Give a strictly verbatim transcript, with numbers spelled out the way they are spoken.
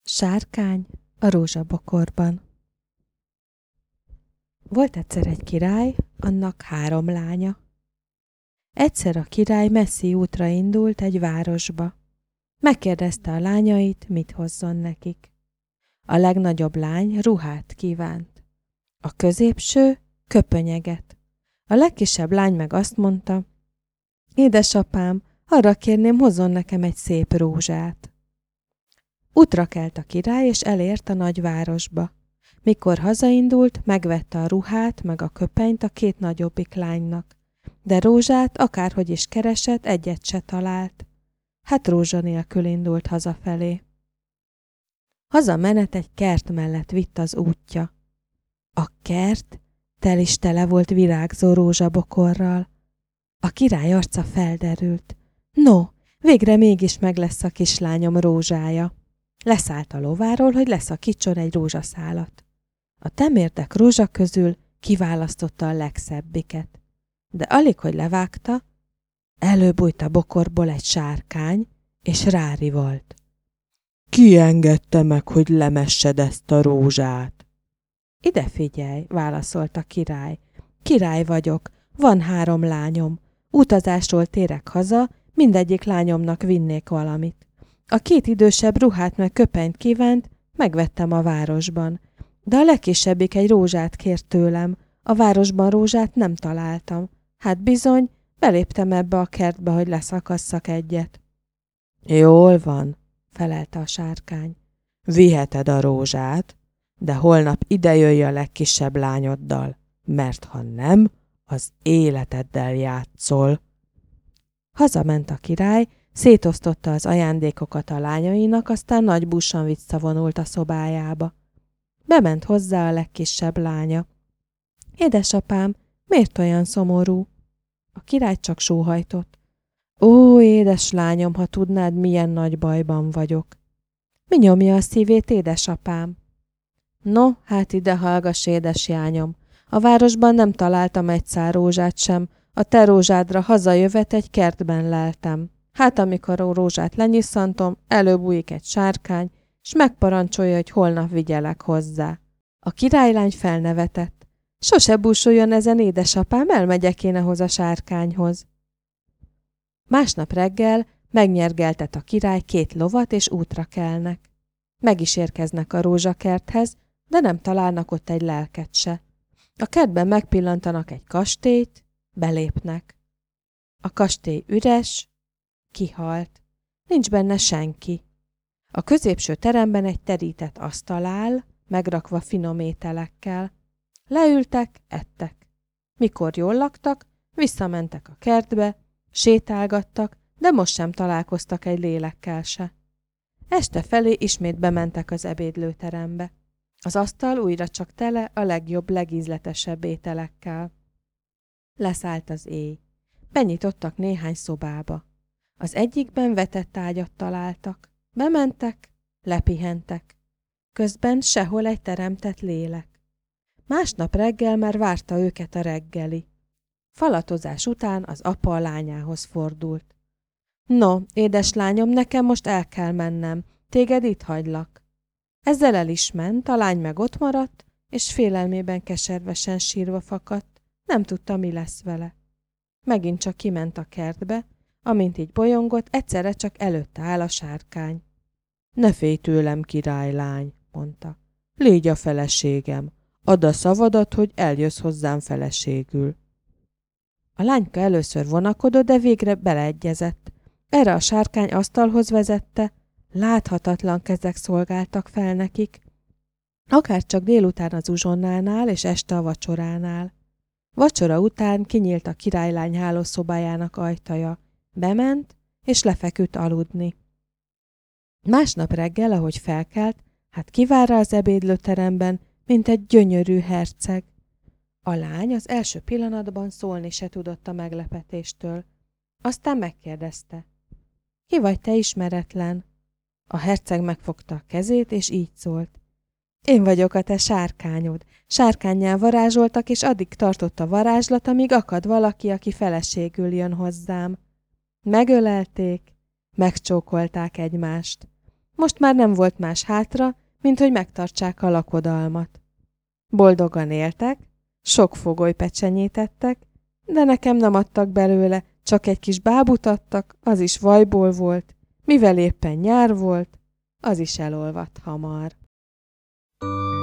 Sárkány a rózsabokorban. Volt egyszer egy király, annak három lánya. Egyszer a király messzi útra indult egy városba. Megkérdezte a lányait, mit hozzon nekik. A legnagyobb lány ruhát kívánt. A középső köpönyeget. A legkisebb lány meg azt mondta: édesapám, arra kérném, hozzon nekem egy szép rózsát. Útra kelt a király, és elért a nagyvárosba. Mikor hazaindult, megvette a ruhát meg a köpenyt a két nagyobbik lánynak, de rózsát akárhogy is keresett, egyet se talált. Hát rózsa nélkül indult hazafelé. Hazamenet egy kert mellett vitt az útja. A kert tel is tele volt virágzó rózsabokorral. A király arca felderült. No, végre mégis meg lesz a kislányom rózsája. Leszállt a lováról, hogy leszakítson egy rózsaszálat. A temérdek rózsa közül kiválasztotta a legszebbiket. De alig, hogy levágta, előbújt a bokorból egy sárkány, és rárivolt. Ki engedte meg, hogy lemessed ezt a rózsát? Ide figyelj, válaszolt a király. Király vagyok, van három lányom. Utazásról térek haza, mindegyik lányomnak vinnék valamit. A két idősebb ruhát meg köpenyt kívánt, megvettem a városban. De a legkisebbik egy rózsát kért tőlem. A városban rózsát nem találtam. Hát bizony, beléptem ebbe a kertbe, hogy leszakasszak egyet. Jól van, felelte a sárkány. Viheted a rózsát, de holnap ide jöjj a legkisebb lányoddal, mert ha nem, az életeddel játszol. Hazament a király, szétosztotta az ajándékokat a lányainak, aztán nagy búsan visszavonult a szobájába. Bement hozzá a legkisebb lánya. Édesapám, miért olyan szomorú? A király csak sóhajtott. Ó, édes lányom, ha tudnád, milyen nagy bajban vagyok. Mi nyomja a szívét, édesapám? No, hát ide hallgass, édes jányom. A városban nem találtam egy szál rózsát sem, a te rózsádra hazajövet egy kertben leltem. Hát amikor a rózsát lenyisszantom, előbújik egy sárkány, s megparancsolja, hogy holnap vigyelek hozzá. A királylány felnevetett. Sose búsuljon ezen, édesapám, elmegyek én ahhoz a sárkányhoz. Másnap reggel megnyergeltet a király két lovat, és útra kelnek. Meg is érkeznek a rózsakerthez, de nem találnak ott egy lelket se. A kertben megpillantanak egy kastélyt, belépnek. A kastély üres, kihalt. Nincs benne senki. A középső teremben egy terített asztal áll, megrakva finom ételekkel. Leültek, ettek. Mikor jól laktak, visszamentek a kertbe, sétálgattak, de most sem találkoztak egy lélekkel se. Este felé ismét bementek az ebédlőterembe. Az asztal újra csak tele a legjobb, legízletesebb ételekkel. Leszállt az éj. Benyitottak néhány szobába. Az egyikben vetett ágyat találtak. Bementek, lepihentek. Közben sehol egy teremtett lélek. Másnap reggel már várta őket a reggeli. Falatozás után az apa a lányához fordult. No, édes lányom, nekem most el kell mennem, téged itt hagylak. Ezzel el is ment, a lány meg ott maradt, és félelmében keservesen sírva fakadt, nem tudta, mi lesz vele. Megint csak kiment a kertbe, amint így bolyongott, egyszerre csak előtte áll a sárkány. Ne félj tőlem, királylány, mondta. Légy a feleségem, add a szavadat, hogy eljössz hozzám feleségül. A lányka először vonakodott, de végre beleegyezett. Erre a sárkány asztalhoz vezette, láthatatlan kezek szolgáltak fel nekik, akár csak délután az uzsonnánál és este a vacsoránál. Vacsora után kinyílt a királylány hálószobájának ajtaja, bement és lefeküdt aludni. Másnap reggel, ahogy felkelt, hát kivár rá az ebédlőteremben, mint egy gyönyörű herceg. A lány az első pillanatban szólni se tudott a meglepetéstől. Aztán megkérdezte. Ki vagy te, ismeretlen? A herceg megfogta a kezét, és így szólt. Én vagyok a te sárkányod. Sárkánnyá varázsoltak, és addig tartott a varázslat, amíg akad valaki, aki feleségül jön hozzám. Megölelték, megcsókolták egymást. Most már nem volt más hátra, mint hogy megtartsák a lakodalmat. Boldogan éltek, sok fogolypecsenyét ettek, de nekem nem adtak belőle, csak egy kis bábut adtak, az is vajból volt, mivel éppen nyár volt, az is elolvadt hamar.